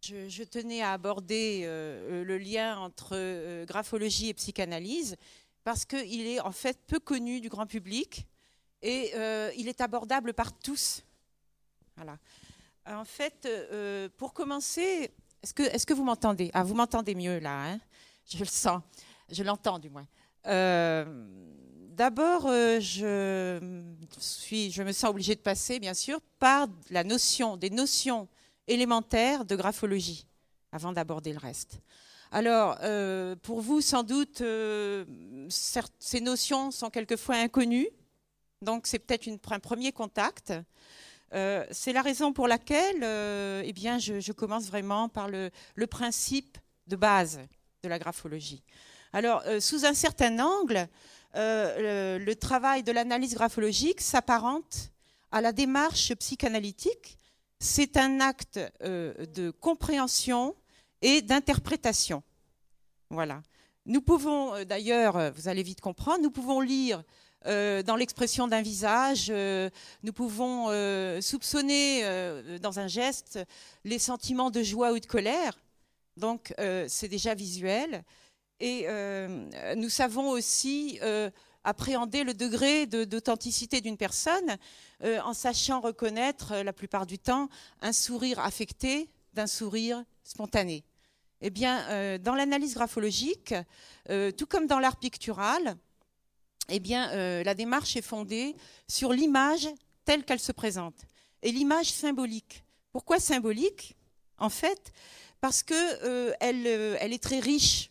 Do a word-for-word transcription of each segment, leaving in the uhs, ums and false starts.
Je, je tenais à aborder euh, le lien entre euh, graphologie et psychanalyse parce qu'il est en fait peu connu du grand public et euh, il est abordable par tous. Voilà. En fait, euh, pour commencer, est-ce que, est-ce que vous m'entendez? Ah, vous m'entendez mieux là, hein? Je le sens, je l'entends du moins. Euh, D'abord, euh, je, suis, je me sens obligée de passer, bien sûr, par la notion, des notions élémentaires de graphologie, avant d'aborder le reste. Alors, euh, pour vous, sans doute, euh, certes, ces notions sont quelquefois inconnues, donc c'est peut-être une, un premier contact. Euh, c'est la raison pour laquelle euh, eh bien, je, je commence vraiment par le, le principe de base de la graphologie. Alors, euh, sous un certain angle, euh, le, le travail de l'analyse graphologique s'apparente à la démarche psychanalytique. C'est un acte euh, de compréhension et d'interprétation. Voilà. Nous pouvons, euh, d'ailleurs, vous allez vite comprendre, nous pouvons lire euh, dans l'expression d'un visage, euh, nous pouvons euh, soupçonner euh, dans un geste les sentiments de joie ou de colère. Donc, euh, c'est déjà visuel. Et euh, nous savons aussi euh, appréhender le degré d'authenticité d'une personne euh, en sachant reconnaître, euh, la plupart du temps, un sourire affecté d'un sourire spontané. Eh bien, euh, dans l'analyse graphologique, euh, tout comme dans l'art pictural, eh bien, euh, la démarche est fondée sur l'image telle qu'elle se présente. Et l'image symbolique. Pourquoi symbolique? En fait, parce qu'elle euh, elle est très riche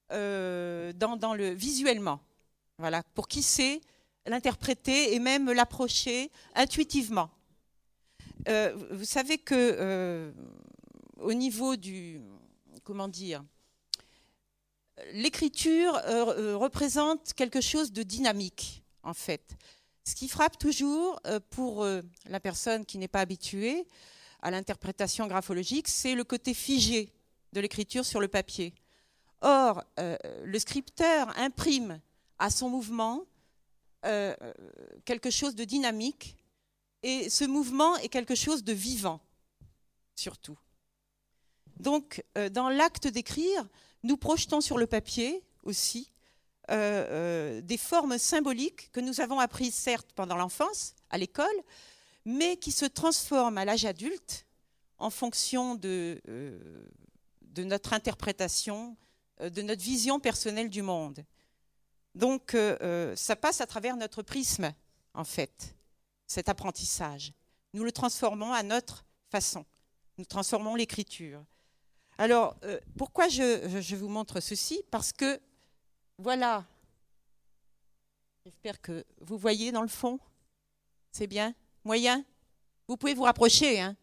euh, dans, dans le, visuellement. Voilà, pour qui sait l'interpréter et même l'approcher intuitivement. Euh, vous savez que euh, au niveau du... Comment dire, l'écriture euh, représente quelque chose de dynamique, en fait. Ce qui frappe toujours euh, pour euh, la personne qui n'est pas habituée à l'interprétation graphologique, c'est le côté figé de l'écriture sur le papier. Or, euh, le scripteur imprime à son mouvement euh, quelque chose de dynamique, et ce mouvement est quelque chose de vivant, surtout. Donc, euh, dans l'acte d'écrire, nous projetons sur le papier aussi euh, euh, des formes symboliques que nous avons apprises, certes, pendant l'enfance, à l'école, mais qui se transforment à l'âge adulte en fonction de, euh, de notre interprétation, euh, de notre vision personnelle du monde. Donc, euh, ça passe à travers notre prisme, en fait, cet apprentissage. Nous le transformons à notre façon. Nous transformons l'écriture. Alors, euh, pourquoi je, je vous montre ceci? Parce que, voilà, j'espère que vous voyez dans le fond. C'est bien? Moyen? Vous pouvez vous rapprocher, hein?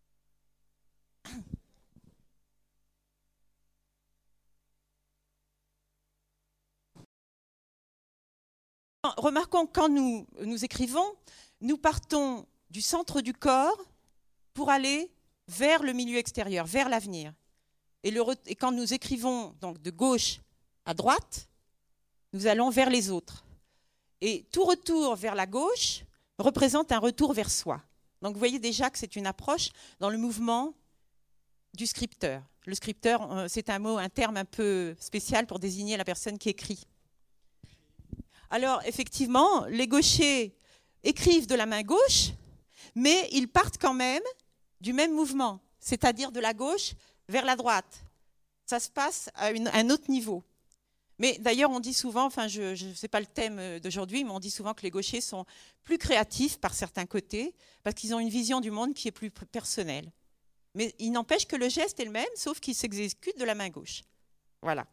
Remarquons, quand nous, nous écrivons, nous partons du centre du corps pour aller vers le milieu extérieur, vers l'avenir. Et, le, et quand nous écrivons donc de gauche à droite, nous allons vers les autres. Et tout retour vers la gauche représente un retour vers soi. Donc vous voyez déjà que c'est une approche dans le mouvement du scripteur. Le scripteur, c'est un mot, un terme un peu spécial pour désigner la personne qui écrit. Alors effectivement, les gauchers écrivent de la main gauche, mais ils partent quand même du même mouvement, c'est-à-dire de la gauche vers la droite. Ça se passe à une, un autre niveau. Mais d'ailleurs, on dit souvent, enfin, je, je, c'est pas le thème d'aujourd'hui, mais on dit souvent que les gauchers sont plus créatifs par certains côtés, parce qu'ils ont une vision du monde qui est plus personnelle. Mais il n'empêche que le geste est le même, sauf qu'il s'exécute de la main gauche. Voilà.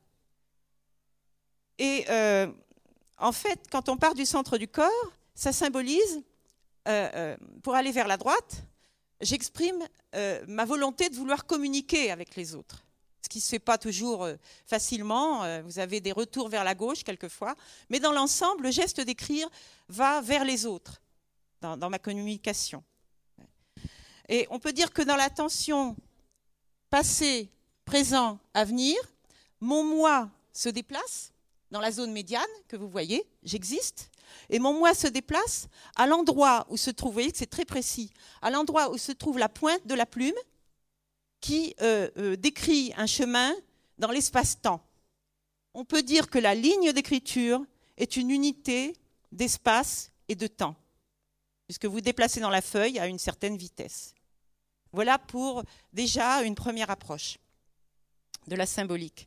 Et euh, en fait, quand on part du centre du corps, ça symbolise, euh, euh, pour aller vers la droite, j'exprime euh, ma volonté de vouloir communiquer avec les autres. Ce qui ne se fait pas toujours euh, facilement. Euh, vous avez des retours vers la gauche quelquefois. Mais dans l'ensemble, le geste d'écrire va vers les autres dans, dans ma communication. Et on peut dire que dans la tension passé, présent, avenir, mon moi se déplace dans la zone médiane que vous voyez, j'existe. Et mon moi se déplace à l'endroit où se trouve, vous voyez que c'est très précis, à l'endroit où se trouve la pointe de la plume, qui euh, euh, décrit un chemin dans l'espace-temps. On peut dire que la ligne d'écriture est une unité d'espace et de temps, puisque vous déplacez dans la feuille à une certaine vitesse. Voilà pour déjà une première approche de la symbolique.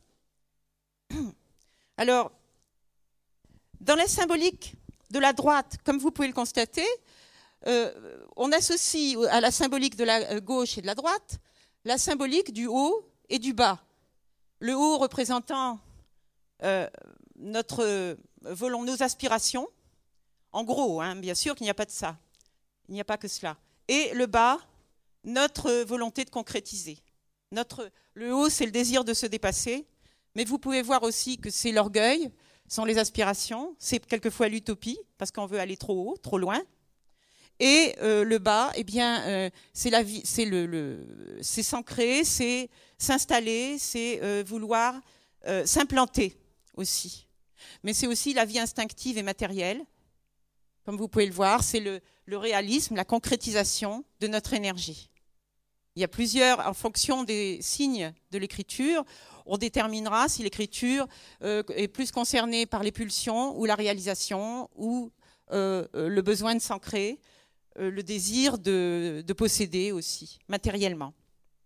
Alors, dans la symbolique de la droite, comme vous pouvez le constater, euh, on associe à la symbolique de la gauche et de la droite la symbolique du haut et du bas. Le haut représentant euh, notre, volons, nos aspirations, en gros, hein, bien sûr qu'il n'y a pas de ça, il n'y a pas que cela. Et le bas, notre volonté de concrétiser. Notre, le haut, c'est le désir de se dépasser, mais vous pouvez voir aussi que c'est l'orgueil, sont les aspirations, c'est quelquefois l'utopie, parce qu'on veut aller trop haut, trop loin. Et euh, le bas, eh bien, euh, c'est la vie, c'est le, le, c'est s'ancrer, c'est s'installer, c'est euh, vouloir euh, s'implanter aussi. Mais c'est aussi la vie instinctive et matérielle. Comme vous pouvez le voir, c'est le, le réalisme, la concrétisation de notre énergie. Il y a plusieurs, en fonction des signes de l'écriture, on déterminera si l'écriture euh, est plus concernée par les pulsions ou la réalisation ou euh, le besoin de s'ancrer, euh, le désir de, de posséder aussi, matériellement.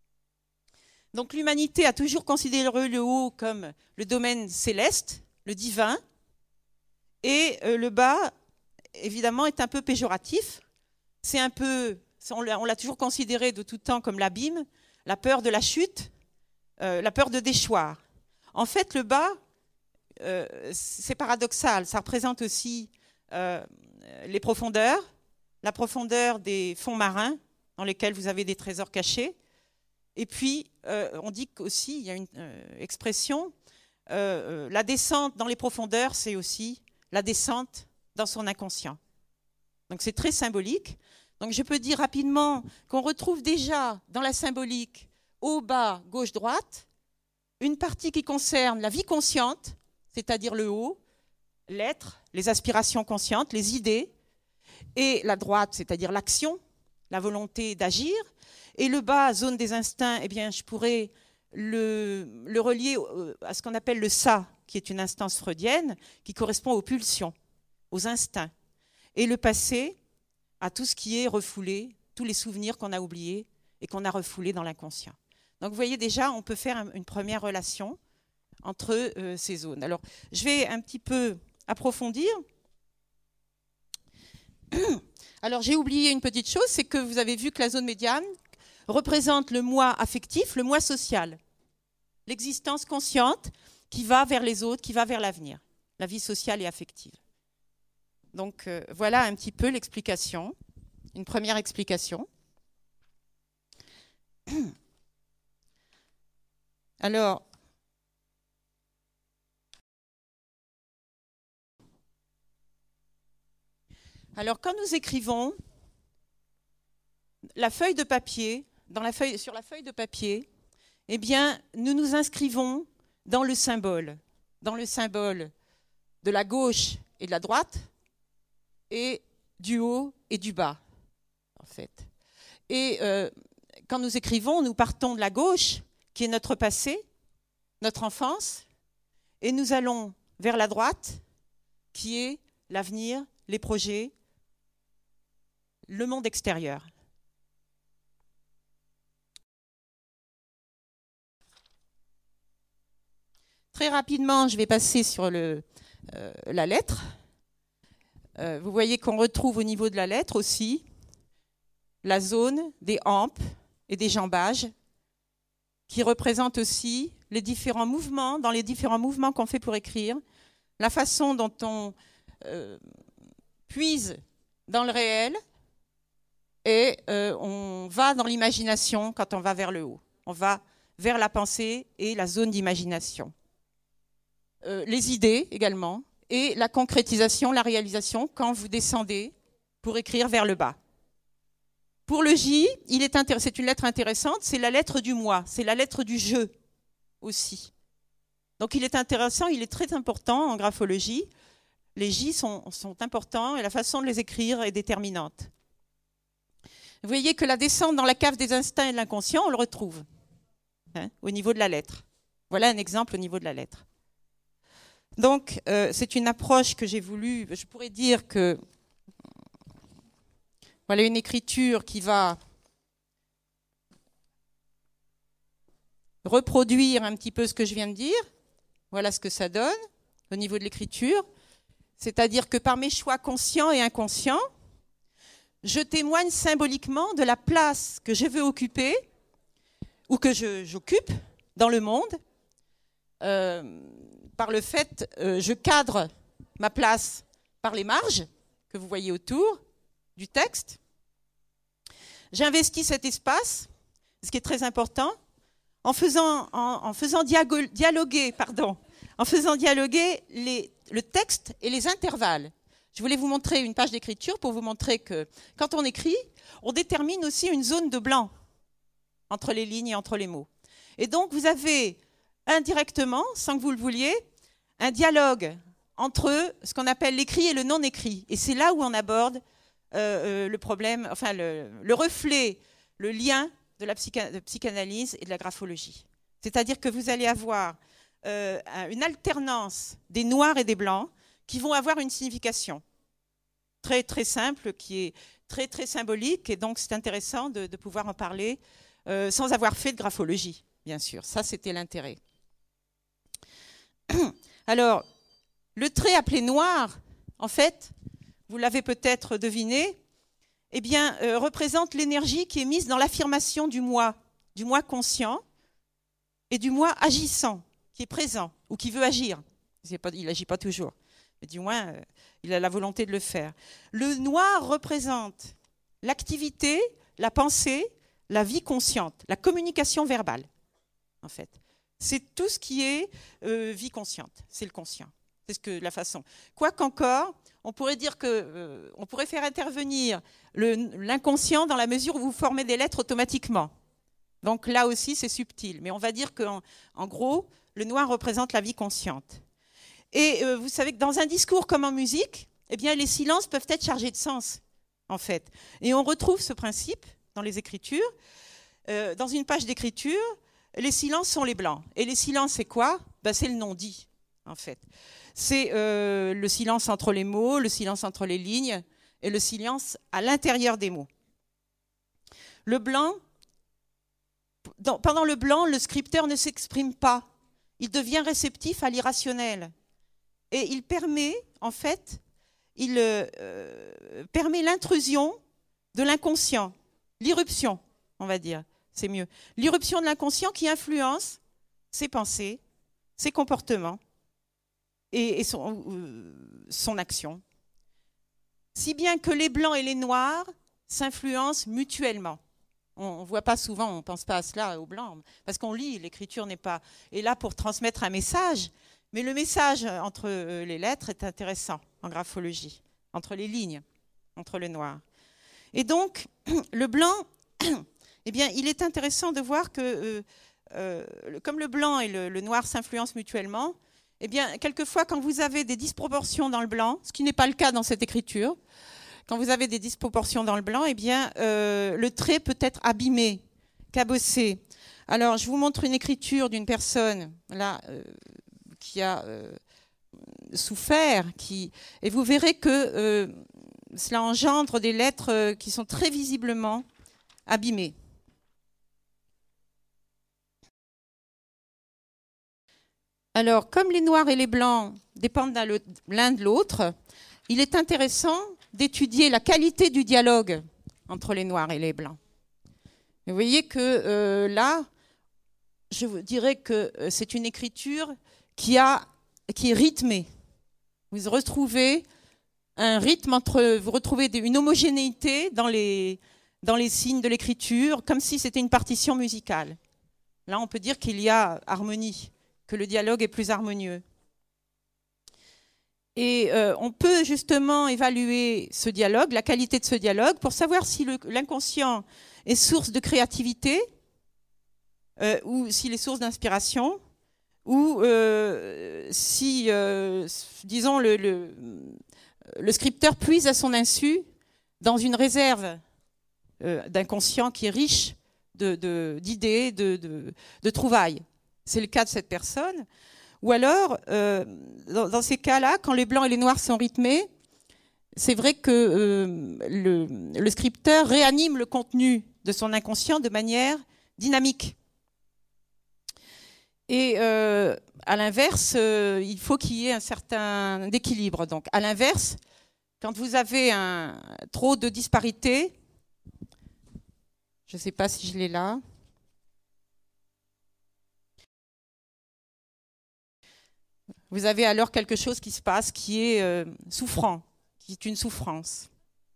Donc l'humanité a toujours considéré le haut comme le domaine céleste, le divin, et euh, le bas, évidemment, est un peu péjoratif. C'est un peu, on l'a toujours considéré de tout temps comme l'abîme, la peur de la chute, euh, la peur de déchoir. En fait, le bas, euh, c'est paradoxal. Ça représente aussi euh, les profondeurs, la profondeur des fonds marins dans lesquels vous avez des trésors cachés. Et puis, euh, on dit aussi, il y a une euh, expression, euh, la descente dans les profondeurs, c'est aussi la descente dans son inconscient. Donc c'est très symbolique. Donc je peux dire rapidement qu'on retrouve déjà dans la symbolique haut, bas, gauche, droite, une partie qui concerne la vie consciente, c'est-à-dire le haut, l'être, les aspirations conscientes, les idées, et la droite, c'est-à-dire l'action, la volonté d'agir, et le bas, zone des instincts, eh bien je pourrais le, le relier à ce qu'on appelle le ça, qui est une instance freudienne, qui correspond aux pulsions, aux instincts. Et le passé, à tout ce qui est refoulé, tous les souvenirs qu'on a oubliés et qu'on a refoulés dans l'inconscient. Donc vous voyez déjà, on peut faire une première relation entre euh, ces zones. Alors, je vais un petit peu approfondir. Alors, j'ai oublié une petite chose, c'est que vous avez vu que la zone médiane représente le moi affectif, le moi social. L'existence consciente qui va vers les autres, qui va vers l'avenir. La vie sociale et affective. Donc euh, voilà un petit peu l'explication, une première explication. Alors, alors quand nous écrivons la feuille de papier, dans la feuille, sur la feuille de papier, eh bien, nous nous inscrivons dans le symbole, dans le symbole de la gauche et de la droite, et du haut et du bas, en fait. Et euh, quand nous écrivons, nous partons de la gauche, qui est notre passé, notre enfance, et nous allons vers la droite, qui est l'avenir, les projets, le monde extérieur. Très rapidement, je vais passer sur le, euh, la lettre. Euh, vous voyez qu'on retrouve au niveau de la lettre aussi la zone des hampes et des jambages qui représentent aussi les différents mouvements, dans les différents mouvements qu'on fait pour écrire, la façon dont on euh, puise dans le réel et euh, on va dans l'imagination quand on va vers le haut. On va vers la pensée et la zone d'imagination. Euh, les idées également. Et la concrétisation, la réalisation, quand vous descendez pour écrire vers le bas. Pour le J, il est intér- c'est une lettre intéressante, c'est la lettre du moi, c'est la lettre du je aussi. Donc il est intéressant, il est très important en graphologie. Les J sont, sont importants et la façon de les écrire est déterminante. Vous voyez que la descente dans la cave des instincts et de l'inconscient, on le retrouve. hein, au niveau de la lettre. Voilà un exemple au niveau de la lettre. Donc, euh, c'est une approche que j'ai voulu, je pourrais dire que voilà une écriture qui va reproduire un petit peu ce que je viens de dire. Voilà ce que ça donne au niveau de l'écriture. C'est-à-dire que par mes choix conscients et inconscients, je témoigne symboliquement de la place que je veux occuper ou que je, j'occupe dans le monde. Euh, par le fait, euh, je cadre ma place par les marges que vous voyez autour du texte. J'investis cet espace, ce qui est très important, en faisant, en, en faisant diago- dialoguer, pardon, en faisant dialoguer les, le texte et les intervalles. Je voulais vous montrer une page d'écriture pour vous montrer que quand on écrit, on détermine aussi une zone de blanc entre les lignes et entre les mots. Et donc, vous avez indirectement, sans que vous le vouliez, un dialogue entre ce qu'on appelle l'écrit et le non-écrit. Et c'est là où on aborde euh, euh, le problème, enfin le, le reflet, le lien de la psycha- de psychanalyse et de la graphologie. C'est-à-dire que vous allez avoir euh, une alternance des noirs et des blancs qui vont avoir une signification très très simple, qui est très très symbolique, et donc c'est intéressant de, de pouvoir en parler euh, sans avoir fait de graphologie, bien sûr. Ça, c'était l'intérêt. Alors, le trait appelé noir, en fait, vous l'avez peut-être deviné, eh bien, euh, représente l'énergie qui est mise dans l'affirmation du moi, du moi conscient et du moi agissant, qui est présent ou qui veut agir. Il n'agit pas toujours, mais du moins, euh, il a la volonté de le faire. Le noir représente l'activité, la pensée, la vie consciente, la communication verbale, en fait. C'est tout ce qui est euh, vie consciente, c'est le conscient. C'est ce que la façon. Quoi qu'encore, on pourrait dire que euh, on pourrait faire intervenir le, l'inconscient dans la mesure où vous formez des lettres automatiquement. Donc là aussi, c'est subtil. Mais on va dire qu'en en gros, le noir représente la vie consciente. Et euh, vous savez que dans un discours comme en musique, eh bien, les silences peuvent être chargés de sens, en fait. Et on retrouve ce principe dans les écritures. Euh, dans une page d'écriture, les silences sont les blancs. Et les silences, c'est quoi ? Ben, c'est le non-dit, en fait. C'est euh, le silence entre les mots, le silence entre les lignes et le silence à l'intérieur des mots. Le blanc, dans, pendant le blanc, le scripteur ne s'exprime pas. Il devient réceptif à l'irrationnel. Et il permet, en fait, il euh, permet l'intrusion de l'inconscient, l'irruption, on va dire, c'est mieux. L'irruption de l'inconscient qui influence ses pensées, ses comportements et, et son, euh, son action. Si bien que les blancs et les noirs s'influencent mutuellement. On ne voit pas souvent, on ne pense pas à cela aux blancs, parce qu'on lit, l'écriture n'est pas est là pour transmettre un message, mais le message entre les lettres est intéressant en graphologie, entre les lignes, entre le noir. Et donc, le blanc, eh bien, il est intéressant de voir que, euh, euh, comme le blanc et le, le noir s'influencent mutuellement, eh bien, quelquefois, quand vous avez des disproportions dans le blanc, ce qui n'est pas le cas dans cette écriture, quand vous avez des disproportions dans le blanc, eh bien, euh, le trait peut être abîmé, cabossé. Alors, je vous montre une écriture d'une personne là euh, qui a euh, souffert, qui, et vous verrez que euh, cela engendre des lettres euh, qui sont très visiblement abîmées. Alors, comme les noirs et les blancs dépendent l'un de l'autre, il est intéressant d'étudier la qualité du dialogue entre les noirs et les blancs. Vous voyez que euh, là, je vous dirais que c'est une écriture qui, a, qui est rythmée. Vous retrouvez un rythme entre, vous retrouvez une homogénéité dans les, dans les signes de l'écriture, comme si c'était une partition musicale. Là, on peut dire qu'il y a harmonie, que le dialogue est plus harmonieux. Et euh, on peut justement évaluer ce dialogue, la qualité de ce dialogue, pour savoir si le, l'inconscient est source de créativité, euh, ou s'il est source d'inspiration, ou euh, si, euh, disons, le, le, le scripteur puise à son insu dans une réserve euh, d'inconscient qui est riche de, de, d'idées, de, de, de trouvailles. C'est le cas de cette personne. Ou alors, euh, dans, dans ces cas-là, quand les blancs et les noirs sont rythmés, c'est vrai que euh, le, le scripteur réanime le contenu de son inconscient de manière dynamique. Et euh, à l'inverse, euh, il faut qu'il y ait un certain équilibre. Donc, à l'inverse, quand vous avez un, trop de disparités, je ne sais pas si je l'ai là. Vous avez alors quelque chose qui se passe qui est euh, souffrant, qui est une souffrance.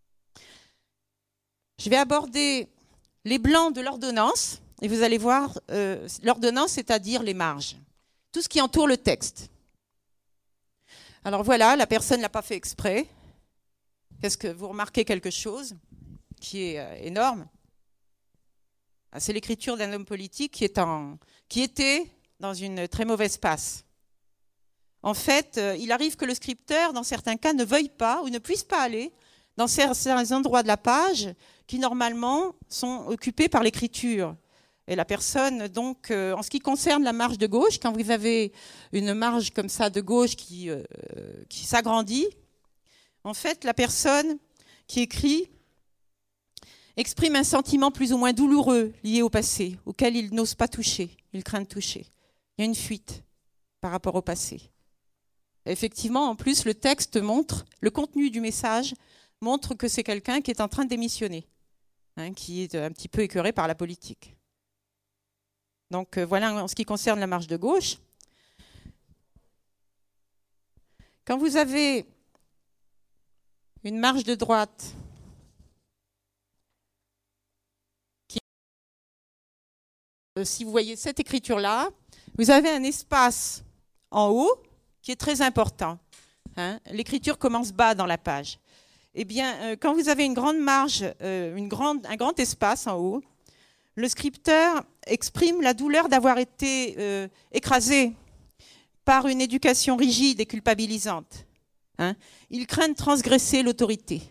Je vais aborder les blancs de l'ordonnance, et vous allez voir, euh, l'ordonnance, c'est-à-dire les marges, tout ce qui entoure le texte. Alors voilà, la personne ne l'a pas fait exprès. Est-ce que vous remarquez quelque chose qui est euh, énorme? C'est l'écriture d'un homme politique qui, est en, qui était dans une très mauvaise passe. En fait, euh, il arrive que le scripteur, dans certains cas, ne veuille pas ou ne puisse pas aller dans certains endroits de la page qui, normalement, sont occupés par l'écriture. Et la personne, donc, euh, en ce qui concerne la marge de gauche, quand vous avez une marge comme ça de gauche qui, euh, qui s'agrandit, en fait, la personne qui écrit exprime un sentiment plus ou moins douloureux lié au passé, auquel il n'ose pas toucher, il craint de toucher. Il y a une fuite par rapport au passé. Effectivement, en plus, le texte montre, le contenu du message montre que c'est quelqu'un qui est en train de démissionner, hein, qui est un petit peu écœuré par la politique. Donc euh, voilà en ce qui concerne la marge de gauche. Quand vous avez une marge de droite qui, euh, si vous voyez cette écriture-là, vous avez un espace en haut qui est très important. Hein. L'écriture commence bas dans la page. Eh bien, euh, quand vous avez une grande marge, euh, une grande, un grand espace en haut, le scripteur exprime la douleur d'avoir été euh, écrasé par une éducation rigide et culpabilisante. Hein. Il craint de transgresser l'autorité.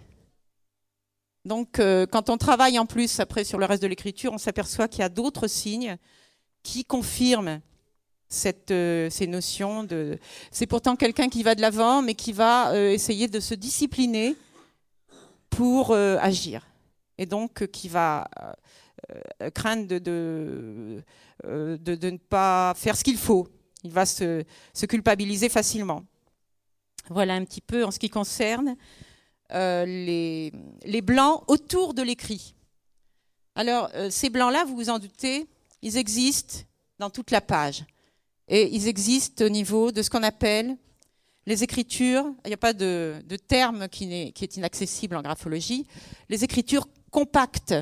Donc, euh, quand on travaille en plus après sur le reste de l'écriture, on s'aperçoit qu'il y a d'autres signes qui confirment cette, euh, ces notions. De... C'est pourtant quelqu'un qui va de l'avant, mais qui va euh, essayer de se discipliner pour euh, agir. Et donc, euh, qui va euh, craindre de, de, euh, de, de ne pas faire ce qu'il faut. Il va se, se culpabiliser facilement. Voilà un petit peu en ce qui concerne euh, les, les blancs autour de l'écrit. Alors, euh, ces blancs-là, vous vous en doutez, ils existent dans toute la page. Et ils existent au niveau de ce qu'on appelle les écritures, il n'y a pas de, de terme qui, n'est, qui est inaccessible en graphologie, les écritures compactes.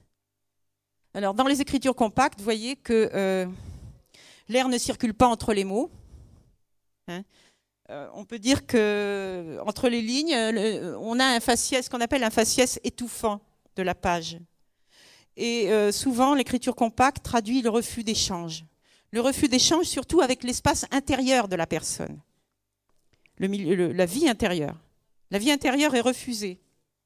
Alors, dans les écritures compactes, vous voyez que euh, l'air ne circule pas entre les mots. Hein. Euh, on peut dire que entre les lignes, le, on a un faciès, ce qu'on appelle un faciès étouffant de la page. Et euh, souvent, l'écriture compacte traduit le refus d'échange. Le refus d'échange, surtout avec l'espace intérieur de la personne. Le milieu, le, la vie intérieure. La vie intérieure est refusée.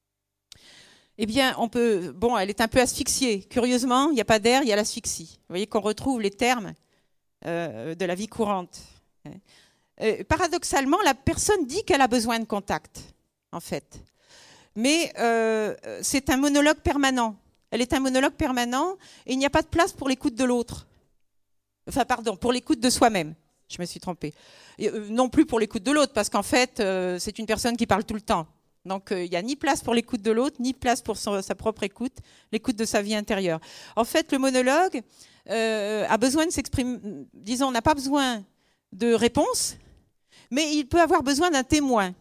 Eh bien, on peut. Bon, elle est un peu asphyxiée. Curieusement, il n'y a pas d'air, il y a l'asphyxie. Vous voyez qu'on retrouve les termes euh, de la vie courante. Euh, paradoxalement, la personne dit qu'elle a besoin de contact, en fait. Mais euh, c'est un monologue permanent. Elle est un monologue permanent et il n'y a pas de place pour l'écoute de l'autre. Enfin, pardon, pour l'écoute de soi-même. Je me suis trompée. Et, euh, non plus pour l'écoute de l'autre, parce qu'en fait, euh, c'est une personne qui parle tout le temps. Donc, il euh, n'y a ni place pour l'écoute de l'autre, ni place pour son, sa propre écoute, l'écoute de sa vie intérieure. En fait, le monologue euh, a besoin de s'exprimer. Disons, on n'a pas besoin de réponse, mais il peut avoir besoin d'un témoin.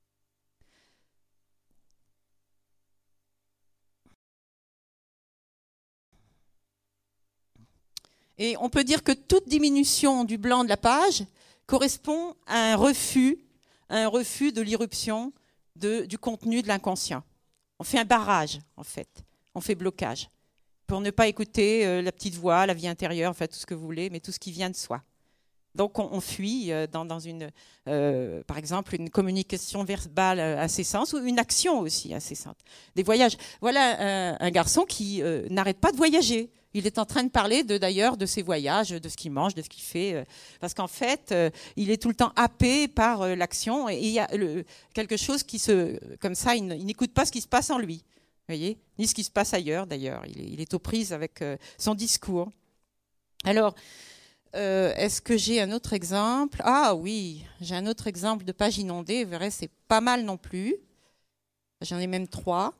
Et on peut dire que toute diminution du blanc de la page correspond à un refus, à un refus de l'irruption de, du contenu de l'inconscient. On fait un barrage, en fait. On fait blocage. Pour ne pas écouter euh, la petite voix, la vie intérieure, enfin tout ce que vous voulez, mais tout ce qui vient de soi. Donc on, on fuit euh, dans, dans une, euh, par exemple, une communication verbale incessante ou une action aussi incessante. Des voyages. Voilà un, un garçon qui euh, n'arrête pas de voyager. Il est en train de parler de, d'ailleurs de ses voyages, de ce qu'il mange, de ce qu'il fait, euh, parce qu'en fait, euh, il est tout le temps happé par euh, l'action et il y a le, quelque chose qui se, comme ça, il, il n'écoute pas ce qui se passe en lui, vous voyez, ni ce qui se passe ailleurs d'ailleurs. Il est, il est aux prises avec euh, son discours. Alors, euh, est-ce que j'ai un autre exemple? Ah oui, j'ai un autre exemple de page inondée. Vous verrez, c'est pas mal non plus. J'en ai même trois.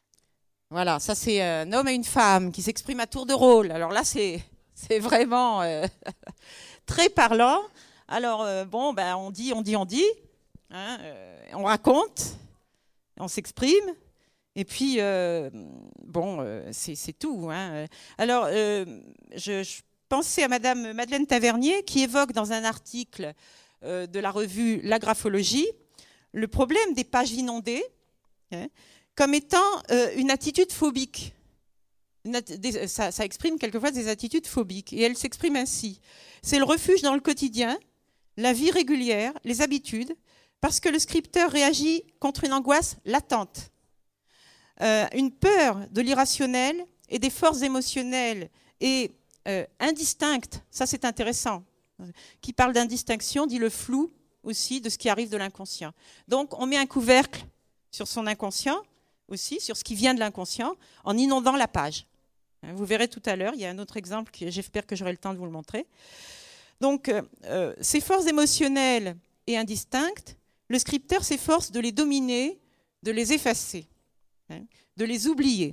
Voilà, ça c'est un homme et une femme qui s'expriment à tour de rôle. Alors là, c'est c'est vraiment euh, très parlant. Alors euh, bon, ben on dit, on dit, on dit, hein, euh, on raconte, on s'exprime, et puis euh, bon, euh, c'est c'est tout. Hein. Alors, euh, je, je pensais à Madame Madeleine Tavernier qui évoque dans un article euh, de la revue La Graphologie le problème des pages inondées. Hein, comme étant euh, une attitude phobique. Une, des, ça, ça exprime quelquefois des attitudes phobiques. Et elle s'exprime ainsi. C'est le refuge dans le quotidien, la vie régulière, les habitudes, parce que le scripteur réagit contre une angoisse latente. Euh, une peur de l'irrationnel et des forces émotionnelles et euh, indistinctes, ça c'est intéressant. Qui parle d'indistinction dit le flou aussi de ce qui arrive de l'inconscient. Donc on met un couvercle sur son inconscient, aussi sur ce qui vient de l'inconscient, en inondant la page. Vous verrez tout à l'heure, il y a un autre exemple, que j'espère que j'aurai le temps de vous le montrer. Donc, euh, ces forces émotionnelles et indistinctes, le scripteur s'efforce de les dominer, de les effacer, hein, de les oublier.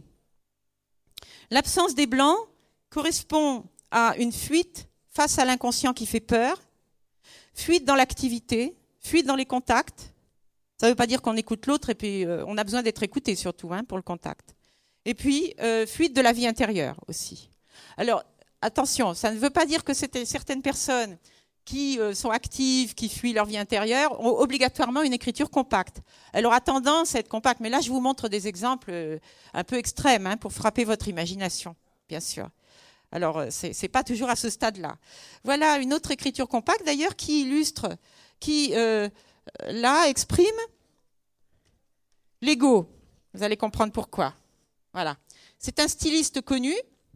L'absence des blancs correspond à une fuite face à l'inconscient qui fait peur, fuite dans l'activité, fuite dans les contacts. Ça ne veut pas dire qu'on écoute l'autre et puis euh, on a besoin d'être écouté surtout hein, pour le contact. Et puis, euh, fuite de la vie intérieure aussi. Alors, attention, ça ne veut pas dire que certaines personnes qui euh, sont actives, qui fuient leur vie intérieure, ont obligatoirement une écriture compacte. Elle aura tendance à être compacte, mais là, je vous montre des exemples euh, un peu extrêmes hein, pour frapper votre imagination, bien sûr. Alors, ce n'est pas toujours à ce stade-là. Voilà une autre écriture compacte, d'ailleurs, qui illustre, qui... Euh, là, exprime l'ego. Vous allez comprendre pourquoi. Voilà. C'est un styliste connu.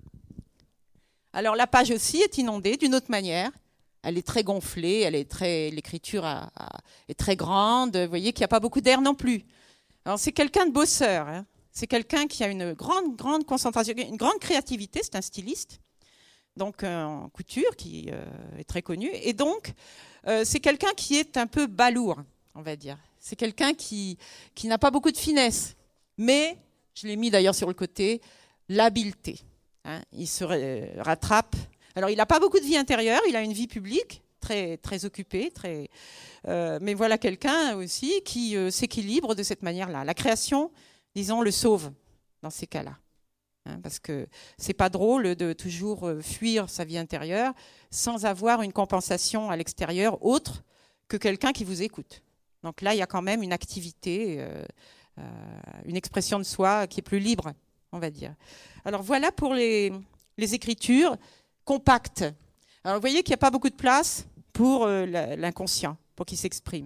Alors, la page aussi est inondée d'une autre manière. Elle est très gonflée, elle est très, l'écriture a, a, est très grande. Vous voyez qu'il n'y a pas beaucoup d'air non plus. Alors, c'est quelqu'un de bosseur. Hein. C'est quelqu'un qui a une grande, grande concentration, une grande créativité. C'est un styliste. Donc, euh, en couture, qui euh, est très connu. Et donc, euh, c'est quelqu'un qui est un peu balourd, on va dire. C'est quelqu'un qui, qui n'a pas beaucoup de finesse. Mais, je l'ai mis d'ailleurs sur le côté, l'habileté. Hein, il se rattrape. Alors, il n'a pas beaucoup de vie intérieure, il a une vie publique, très, très occupée, très, euh, mais voilà quelqu'un aussi qui euh, s'équilibre de cette manière-là. La création, disons, le sauve dans ces cas-là. Hein, parce que c'est pas drôle de toujours fuir sa vie intérieure sans avoir une compensation à l'extérieur autre que quelqu'un qui vous écoute. Donc là, il y a quand même une activité, euh, euh, une expression de soi qui est plus libre, on va dire. Alors voilà pour les, les écritures compactes. Alors vous voyez qu'il n'y a pas beaucoup de place pour euh, l'inconscient, pour qu'il s'exprime.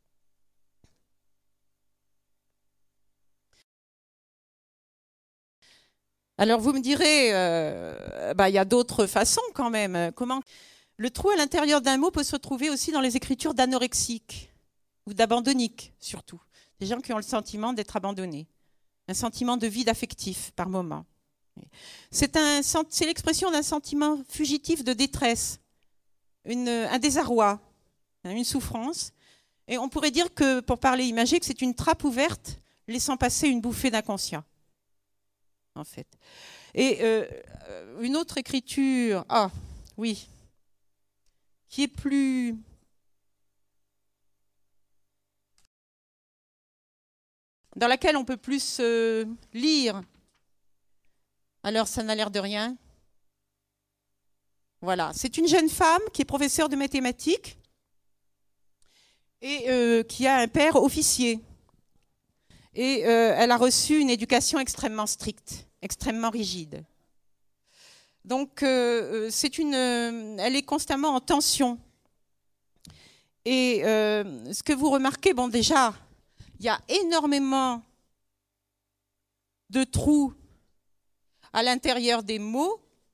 Alors vous me direz, euh, bah, y a d'autres façons quand même. Comment le trou à l'intérieur d'un mot peut se retrouver aussi dans les écritures d'anorexiques ou d'abandonniques surtout. Des gens qui ont le sentiment d'être abandonnés, un sentiment de vide affectif par moment. C'est un, c'est l'expression d'un sentiment fugitif de détresse, une, un désarroi, une souffrance. Et on pourrait dire que, pour parler imagé, que c'est une trappe ouverte laissant passer une bouffée d'inconscient. En fait. Et euh, une autre écriture, ah oui, qui est plus... dans laquelle on peut plus euh, lire. Alors, ça n'a l'air de rien. Voilà, c'est une jeune femme qui est professeure de mathématiques et euh, qui a un père officier. Et euh, elle a reçu une éducation extrêmement stricte, extrêmement rigide. Donc, euh, c'est une, euh, elle est constamment en tension. Et euh, ce que vous remarquez, bon, déjà, il y a énormément de trous à l'intérieur des mots,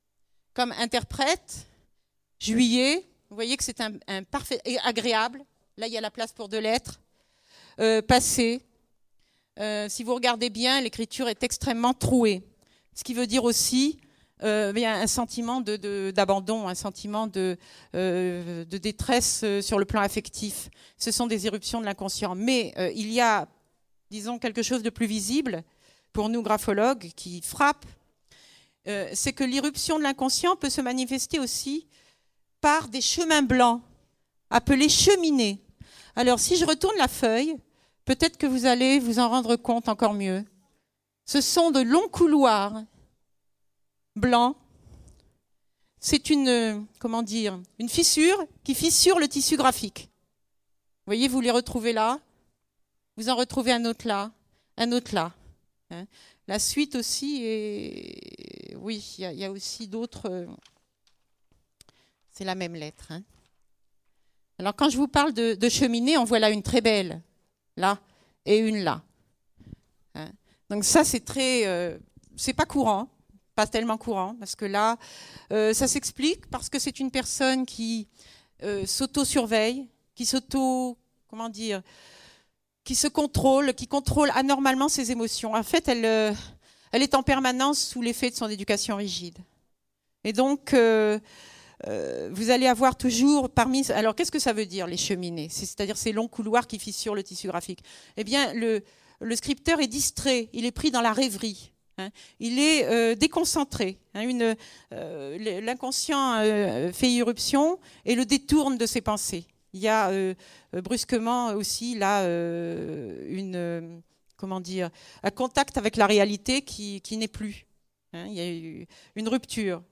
comme interprète, juillet, vous voyez que c'est un, un parfait et agréable. Là, il y a la place pour deux lettres. Euh, passé. Euh, si vous regardez bien, l'écriture est extrêmement trouée. Ce qui veut dire aussi euh, bien, un sentiment de, de, d'abandon, un sentiment de, euh, de détresse sur le plan affectif. Ce sont des éruptions de l'inconscient. Mais euh, il y a, disons, quelque chose de plus visible pour nous graphologues qui frappe. Euh, c'est que l'irruption de l'inconscient peut se manifester aussi par des chemins blancs, appelés cheminées. Alors, si je retourne la feuille, peut-être que vous allez vous en rendre compte encore mieux. Ce sont de longs couloirs blancs. C'est une, comment dire, une fissure qui fissure le tissu graphique. Vous voyez, vous les retrouvez là. Vous en retrouvez un autre là, un autre là. Hein. La suite aussi est... Oui, il y, y a aussi d'autres... C'est la même lettre. Hein. Alors, quand je vous parle de, de cheminée, on voit là une très belle, là, et une là. Hein. Donc ça, c'est très... Euh, c'est pas courant, pas tellement courant, parce que là, euh, ça s'explique parce que c'est une personne qui euh, s'auto-surveille, qui s'auto... Comment dire qui se contrôle, qui contrôle anormalement ses émotions. En fait, elle, euh, elle est en permanence sous l'effet de son éducation rigide. Et donc... Euh, Euh, vous allez avoir toujours parmi... Alors, qu'est-ce que ça veut dire, les cheminées? C'est-à-dire ces longs couloirs qui fissurent le tissu graphique. Eh bien, le, le scripteur est distrait, il est pris dans la rêverie. Hein. Il est euh, déconcentré. Hein. Une, euh, l'inconscient euh, fait irruption et le détourne de ses pensées. Il y a euh, brusquement aussi là euh, une... Euh, comment dire, un contact avec la réalité qui, qui n'est plus. Hein. Il y a eu une rupture.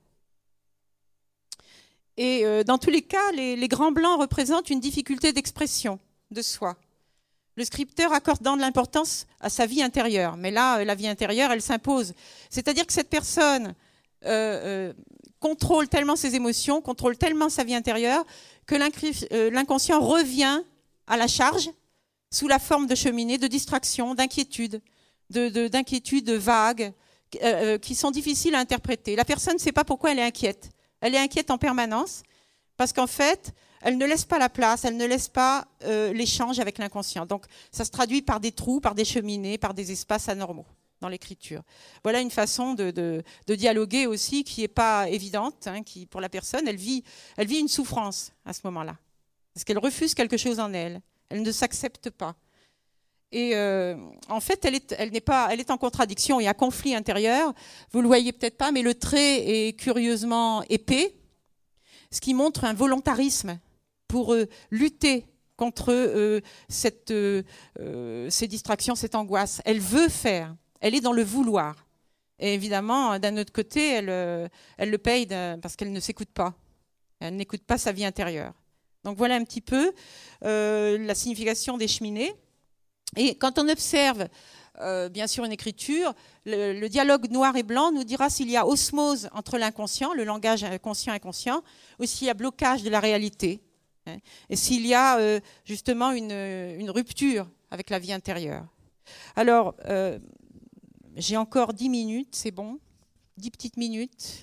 Et euh, dans tous les cas, les, les grands blancs représentent une difficulté d'expression de soi. Le scripteur accordant de l'importance à sa vie intérieure. Mais là, la vie intérieure, elle s'impose. C'est-à-dire que cette personne euh, euh, contrôle tellement ses émotions, contrôle tellement sa vie intérieure, que euh, l'inconscient revient à la charge sous la forme de cheminée, de distraction, d'inquiétude, de, de, d'inquiétudes vagues euh, qui sont difficiles à interpréter. La personne ne sait pas pourquoi elle est inquiète. Elle est inquiète en permanence parce qu'en fait, elle ne laisse pas la place, elle ne laisse pas euh, l'échange avec l'inconscient. Donc, ça se traduit par des trous, par des cheminées, par des espaces anormaux dans l'écriture. Voilà une façon de, de, de dialoguer aussi qui n'est pas évidente, hein, qui, pour la personne, elle vit, elle vit une souffrance à ce moment-là. Parce qu'elle refuse quelque chose en elle. Elle ne s'accepte pas. Et euh, en fait, elle est, elle n'est pas, elle est en contradiction. Il y a un conflit intérieur. Vous le voyez peut-être pas, mais le trait est curieusement épais, ce qui montre un volontarisme pour euh, lutter contre euh, cette, euh, ces distractions, cette angoisse. Elle veut faire. Elle est dans le vouloir. Et évidemment, d'un autre côté, elle, euh, elle le paye parce qu'elle ne s'écoute pas. Elle n'écoute pas sa vie intérieure. Donc voilà un petit peu euh, la signification des cheminées. Et quand on observe, euh, bien sûr, une écriture, le, le dialogue noir et blanc nous dira s'il y a osmose entre l'inconscient, le langage conscient-inconscient, ou s'il y a blocage de la réalité, hein, et s'il y a euh, justement une, une rupture avec la vie intérieure. Alors, euh, j'ai encore dix minutes, c'est bon, dix petites minutes.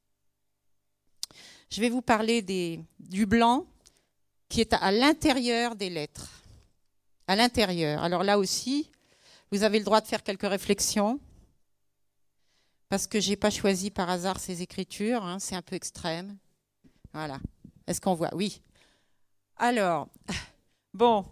Je vais vous parler des, du blanc qui est à l'intérieur des lettres. À l'intérieur. Alors là aussi, vous avez le droit de faire quelques réflexions, parce que je n'ai pas choisi par hasard ces écritures, hein, c'est un peu extrême. Voilà. Est-ce qu'on voit? Oui. Alors, bon,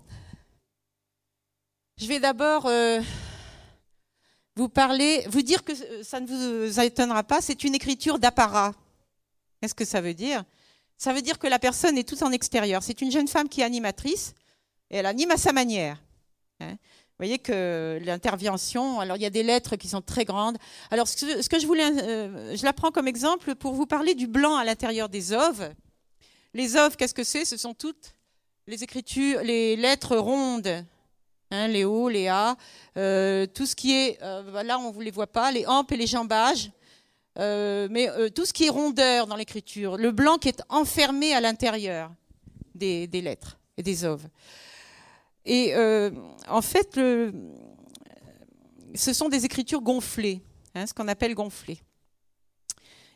je vais d'abord euh, vous parler, vous dire que ça ne vous étonnera pas, c'est une écriture d'apparat. Qu'est-ce que ça veut dire? Ça veut dire que la personne est toute en extérieur. C'est une jeune femme qui est animatrice, et elle anime à sa manière. Hein. Vous voyez que l'intervention, alors il y a des lettres qui sont très grandes. Alors ce que, ce que je voulais, euh, je la prends comme exemple pour vous parler du blanc à l'intérieur des oves. Les oves, qu'est-ce que c'est? Ce sont toutes les écritures, les lettres rondes, hein, les O, les A, euh, tout ce qui est, euh, là on ne vous les voit pas, les hampes et les jambages. Euh, mais euh, tout ce qui est rondeur dans l'écriture, le blanc qui est enfermé à l'intérieur des, des lettres et des oves. Et euh, en fait, le, ce sont des écritures gonflées, hein, ce qu'on appelle gonflées.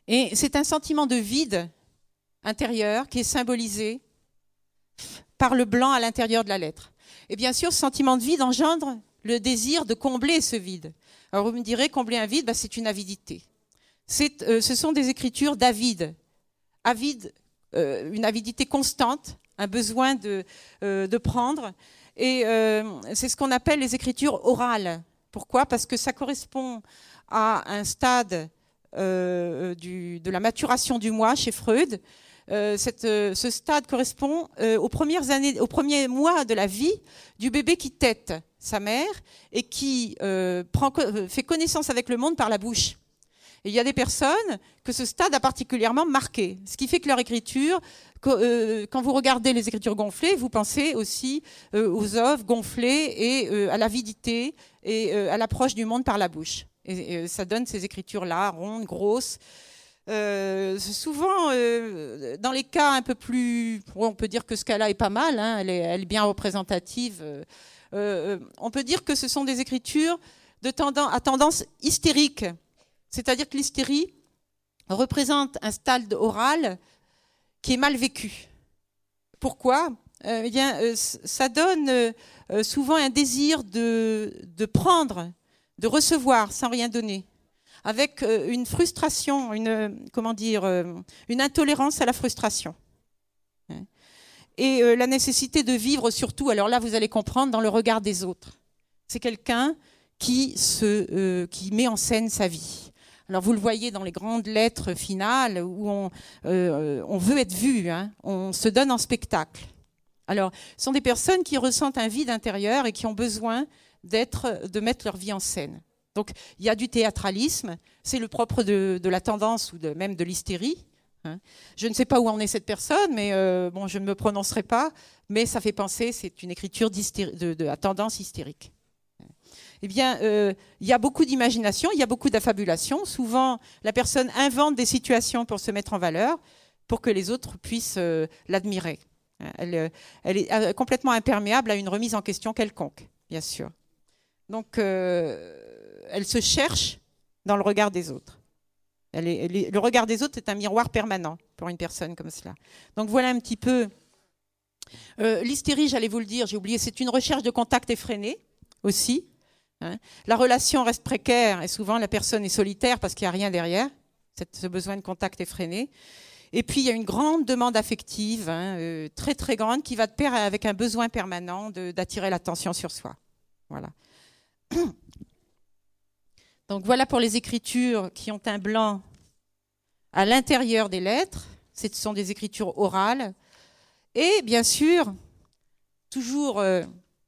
Et c'est un sentiment de vide intérieur qui est symbolisé par le blanc à l'intérieur de la lettre. Et bien sûr, ce sentiment de vide engendre le désir de combler ce vide. Alors vous me direz, combler un vide, ben, c'est une avidité. C'est, euh, ce sont des écritures d'avides. Avide, euh, une avidité constante, un besoin de, euh, de prendre. Et euh, c'est ce qu'on appelle les écritures orales. Pourquoi ? Parce que ça correspond à un stade euh, du, de la maturation du moi chez Freud. Euh, cette, euh, ce stade correspond euh, aux premières années, aux premiers mois de la vie du bébé qui tète sa mère et qui euh, prend, fait connaissance avec le monde par la bouche. Et il y a des personnes que ce stade a particulièrement marqué, ce qui fait que leur écriture, quand vous regardez les écritures gonflées, vous pensez aussi aux œuvres gonflées et à l'avidité et à l'approche du monde par la bouche. Et ça donne ces écritures-là, rondes, grosses. Euh, souvent, euh, dans les cas un peu plus... On peut dire que ce cas-là est pas mal, hein, elle, est, elle est bien représentative. Euh, euh, on peut dire que ce sont des écritures de tendance, à tendance hystérique. C'est-à-dire que l'hystérie représente un stade oral qui est mal vécu. Pourquoi ? euh, eh bien, euh, ça donne euh, souvent un désir de, de prendre, de recevoir sans rien donner, avec euh, une frustration, une, comment dire, euh, une intolérance à la frustration. Et euh, la nécessité de vivre surtout, alors là vous allez comprendre, dans le regard des autres. C'est quelqu'un qui, se, euh, qui met en scène sa vie. Alors vous le voyez dans les grandes lettres finales où on, euh, on veut être vu, hein, on se donne en spectacle. Alors ce sont des personnes qui ressentent un vide intérieur et qui ont besoin d'être, de mettre leur vie en scène. Donc il y a du théâtralisme, c'est le propre de, de la tendance ou de, même de l'hystérie. Hein. Je ne sais pas où en est cette personne, mais euh, bon, je ne me prononcerai pas, mais ça fait penser, c'est une écriture de, de, à tendance hystérique. Eh bien, euh, il y a beaucoup d'imagination, il y a beaucoup d'affabulation. Souvent, la personne invente des situations pour se mettre en valeur, pour que les autres puissent euh, l'admirer. Elle, elle est complètement imperméable à une remise en question quelconque, bien sûr. Donc, euh, elle se cherche dans le regard des autres. Elle est, elle est, le regard des autres est un miroir permanent pour une personne comme cela. Donc, voilà un petit peu. Euh, l'hystérie, j'allais vous le dire, j'ai oublié, c'est une recherche de contact effréné aussi. La relation reste précaire et souvent la personne est solitaire parce qu'il n'y a rien derrière, ce besoin de contact effréné. Et puis il y a une grande demande affective, hein, euh, très très grande, qui va de pair avec un besoin permanent de, d'attirer l'attention sur soi. Voilà. Donc voilà pour les écritures qui ont un blanc à l'intérieur des lettres. Ce sont des écritures orales. Et bien sûr, toujours... Euh,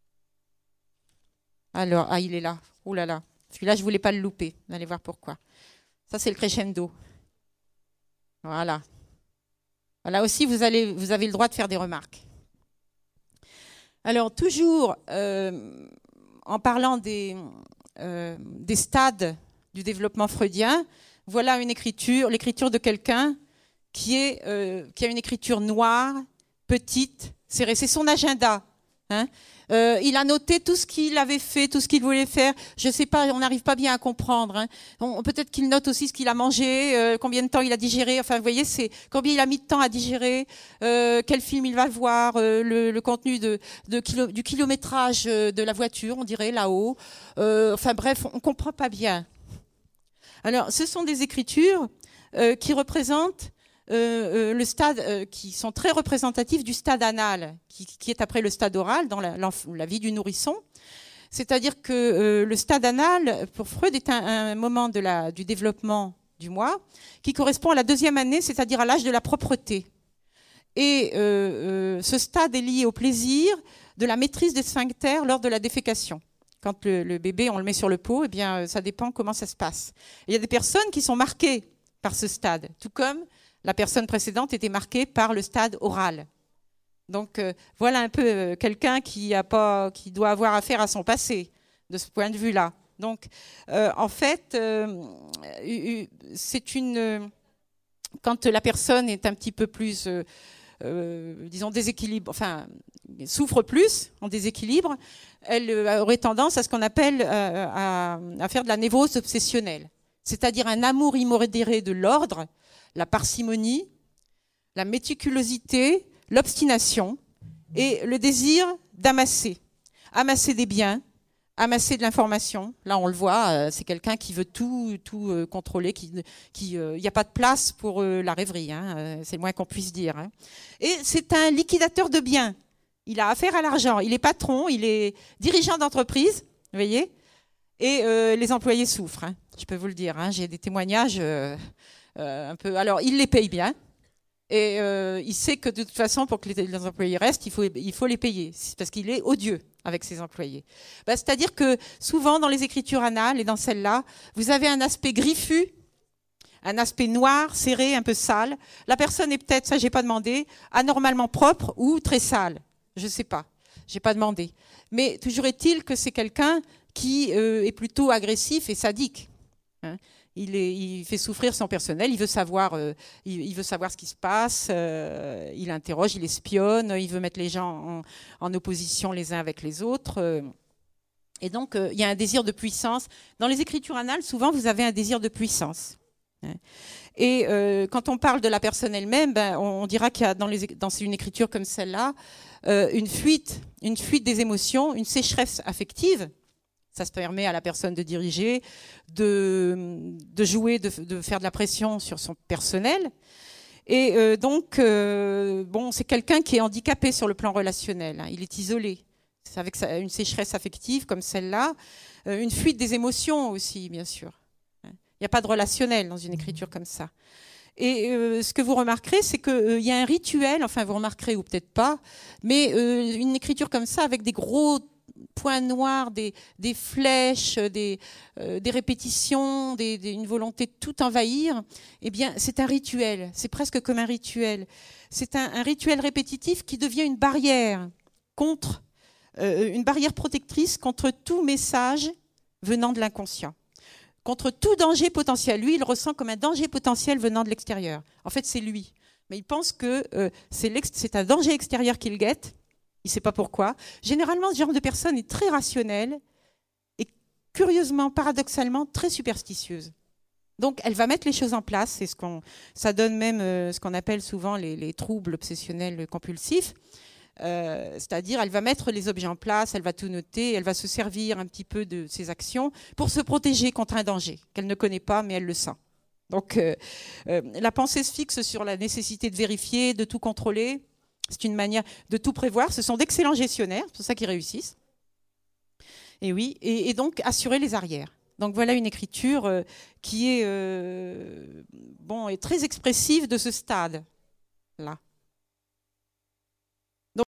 Alors, ah, il est là. Ouh là là. Celui-là, je ne voulais pas le louper. Vous allez voir pourquoi. Ça, c'est le crescendo. Voilà. Là aussi, vous, allez, vous avez le droit de faire des remarques. Alors, toujours euh, en parlant des, euh, des stades du développement freudien, voilà une écriture, l'écriture de quelqu'un qui, est, euh, qui a une écriture noire, petite, serrée. C'est son agenda. Hein. Euh, il a noté tout ce qu'il avait fait, tout ce qu'il voulait faire. Je ne sais pas, on n'arrive pas bien à comprendre. Hein. On, peut-être qu'il note aussi ce qu'il a mangé, euh, combien de temps il a digéré. Enfin, vous voyez, c'est combien il a mis de temps à digérer, euh, quel film il va voir, euh, le, le contenu de, de kilo, du kilométrage de la voiture, on dirait là-haut. Euh, enfin bref, on ne comprend pas bien. Alors, ce sont des écritures euh, qui représentent Euh, euh, le stade, euh, qui sont très représentatifs du stade anal, qui, qui est après le stade oral dans la, la vie du nourrisson. C'est-à-dire que euh, le stade anal, pour Freud, est un, un moment de la, du développement du moi qui correspond à la deuxième année, c'est-à-dire à l'âge de la propreté. Et euh, euh, ce stade est lié au plaisir de la maîtrise des sphincters lors de la défécation. Quand le, le bébé, on le met sur le pot, eh bien, ça dépend comment ça se passe. Et il y a des personnes qui sont marquées par ce stade, tout comme la personne précédente était marquée par le stade oral. Donc euh, voilà un peu euh, quelqu'un qui a pas, qui doit avoir affaire à son passé de ce point de vue-là. Donc euh, en fait, euh, c'est une euh, quand la personne est un petit peu plus, euh, euh, disons déséquilibre, enfin souffre plus en déséquilibre, elle aurait tendance à ce qu'on appelle euh, à, à faire de la névrose obsessionnelle, c'est-à-dire un amour immodéré de l'ordre. la parcimonie, la méticulosité, l'obstination et le désir d'amasser. Amasser des biens, amasser de l'information. Là, on le voit, euh, c'est quelqu'un qui veut tout, tout euh, contrôler, qui, qui, euh, y a pas de place pour euh, la rêverie, hein, euh, c'est le moins qu'on puisse dire. Hein. Et c'est un liquidateur de biens. Il a affaire à l'argent. Il est patron, il est dirigeant d'entreprise, vous voyez, et euh, les employés souffrent. Hein, je peux vous le dire. Hein, j'ai des témoignages euh, euh, un peu. Alors, il les paye bien. Et euh, il sait que de toute façon, pour que les, les employés restent, il faut, il faut les payer, parce qu'il est odieux avec ses employés. Ben, c'est-à-dire que souvent, dans les écritures annales et dans celle-là, vous avez un aspect griffu, un aspect noir, serré, un peu sale. La personne est peut-être, ça j'ai pas demandé, anormalement propre ou très sale. Je sais pas, j'ai pas demandé. Mais toujours est-il que c'est quelqu'un qui euh, est plutôt agressif et sadique. Hein. Il, est, il fait souffrir son personnel, il veut savoir, euh, il, il veut savoir ce qui se passe, euh, il interroge, il espionne, il veut mettre les gens en, en opposition les uns avec les autres. Euh, et donc, euh, il y a un désir de puissance. Dans les écritures annales, souvent, vous avez un désir de puissance. Hein. Et euh, quand on parle de la personne elle-même, ben, on, on dira qu'il y a dans, les, dans une écriture comme celle-là, euh, une fuite, une fuite des émotions, une sécheresse affective. Ça se permet à la personne de diriger, de, de jouer, de, de faire de la pression sur son personnel. Et euh, donc, euh, bon, c'est quelqu'un qui est handicapé sur le plan relationnel. Hein. Il est isolé. C'est avec une sécheresse affective comme celle-là. Euh, une fuite des émotions aussi, bien sûr. Il n'y a pas de relationnel dans une écriture comme ça. Et euh, ce que vous remarquerez, c'est qu'il euh, y a un rituel, enfin vous remarquerez ou peut-être pas, mais euh, une écriture comme ça avec des gros points noirs, des, des flèches, des, euh, des répétitions, des, des, une volonté de tout envahir, eh bien, c'est un rituel. C'est presque comme un rituel. C'est un, un rituel répétitif qui devient une barrière contre, euh, une barrière protectrice contre tout message venant de l'inconscient, contre tout danger potentiel. Lui, il ressent comme un danger potentiel venant de l'extérieur. En fait, c'est lui. Mais il pense que euh, c'est un danger extérieur qu'il guette. Il ne sait pas pourquoi. Généralement, ce genre de personne est très rationnelle et curieusement, paradoxalement, très superstitieuse. Donc, elle va mettre les choses en place. C'est ce qu'on, ça donne même euh, ce qu'on appelle souvent les, les troubles obsessionnels compulsifs. Euh, c'est-à-dire, elle va mettre les objets en place, elle va tout noter, elle va se servir un petit peu de ses actions pour se protéger contre un danger qu'elle ne connaît pas, mais elle le sent. Donc, euh, euh, la pensée se fixe sur la nécessité de vérifier, de tout contrôler. C'est une manière de tout prévoir. Ce sont d'excellents gestionnaires, c'est pour ça qu'ils réussissent. Et oui, et, et donc assurer les arrières. Donc voilà une écriture euh, qui est, euh, bon, est très expressive de ce stade-là. Donc,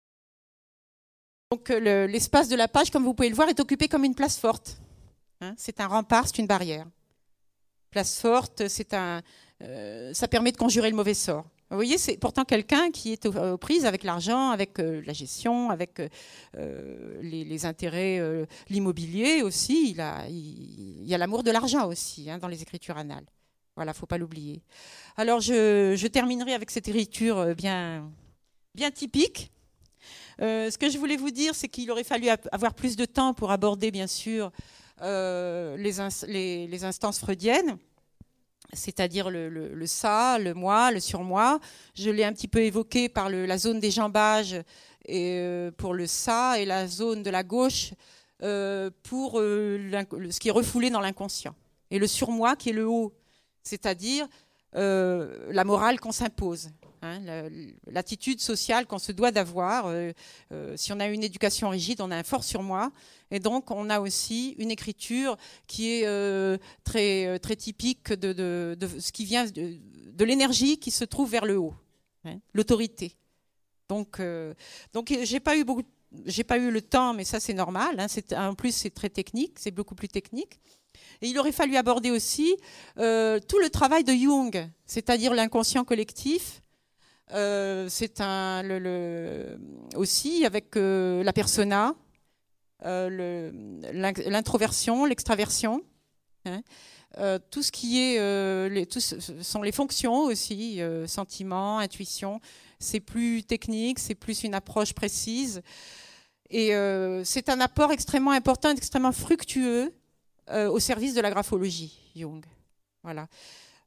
donc le, l'espace de la page, comme vous pouvez le voir, est occupé comme une place forte. Hein, c'est un rempart, c'est une barrière. Place forte, c'est un, euh, ça permet de conjurer le mauvais sort. Vous voyez, c'est pourtant quelqu'un qui est aux prises avec l'argent, avec euh, la gestion, avec euh, les, les intérêts, euh, l'immobilier aussi. Il, a, il, il y a l'amour de l'argent aussi hein, dans les écritures annales. Voilà, il ne faut pas l'oublier. Alors, je, je terminerai avec cette écriture bien, bien typique. Euh, ce que je voulais vous dire, c'est qu'il aurait fallu avoir plus de temps pour aborder, bien sûr, euh, les, ins les, les instances freudiennes. C'est-à-dire le, le, le ça, le moi, le surmoi. Je l'ai un petit peu évoqué par le, la zone des jambages et, euh, pour le ça et la zone de la gauche euh, pour euh, ce qui est refoulé dans l'inconscient. Et le surmoi qui est le haut, c'est-à-dire euh, la morale qu'on s'impose. Hein, l'attitude sociale qu'on se doit d'avoir. Euh, euh, si on a une éducation rigide, on a un fort surmoi. Et donc, on a aussi une écriture qui est euh, très, très typique de, de, de ce qui vient de, de l'énergie qui se trouve vers le haut, hein, l'autorité. Donc, euh, donc j'ai pas eu beaucoup, j'ai pas eu le temps, mais ça c'est normal. Hein, en plus, c'est très technique, c'est beaucoup plus technique. Et il aurait fallu aborder aussi euh, tout le travail de Jung, c'est-à-dire l'inconscient collectif. Euh, c'est un le, le, aussi avec euh, la persona. Euh, l'introversion, l'extraversion, hein, euh, tout ce qui est, euh, les, tout ce sont les fonctions aussi, euh, sentiments, intuition. C'est plus technique, c'est plus une approche précise, et euh, c'est un apport extrêmement important, extrêmement fructueux euh, au service de la graphologie, Jung. Voilà.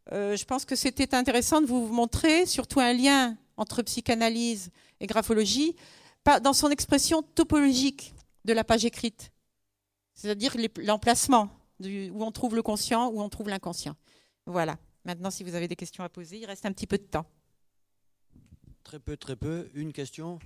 euh, je pense que c'était intéressant de vous montrer surtout un lien entre psychanalyse et graphologie pas dans son expression topologique de la page écrite, c'est-à-dire l'emplacement où on trouve le conscient, où on trouve l'inconscient. Voilà. Maintenant, si vous avez des questions à poser, il reste un petit peu de temps. Très peu, très peu. Une question.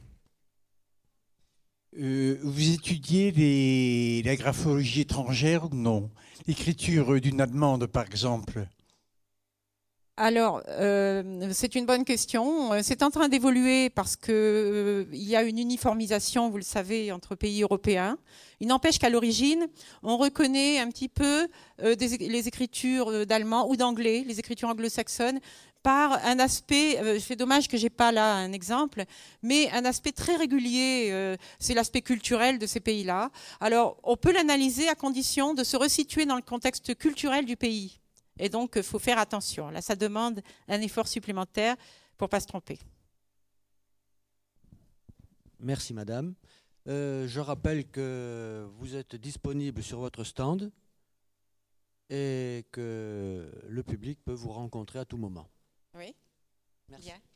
Euh, vous étudiez les, la graphologie étrangère ou non? L'écriture d'une allemande, par exemple. Alors, euh, c'est une bonne question. C'est en train d'évoluer parce qu'il euh, y a une uniformisation, vous le savez, entre pays européens. Il n'empêche qu'à l'origine, on reconnaît un petit peu euh, des, les écritures d'allemand ou d'anglais, les écritures anglo-saxonnes, par un aspect, euh, c'est dommage que j'ai pas là un exemple, mais un aspect très régulier, euh, c'est l'aspect culturel de ces pays-là. Alors, on peut l'analyser à condition de se resituer dans le contexte culturel du pays. Et donc, il faut faire attention. Là, ça demande un effort supplémentaire pour ne pas se tromper. Merci, madame. Euh, je rappelle que vous êtes disponible sur votre stand et que le public peut vous rencontrer à tout moment. Oui. Merci. Bien.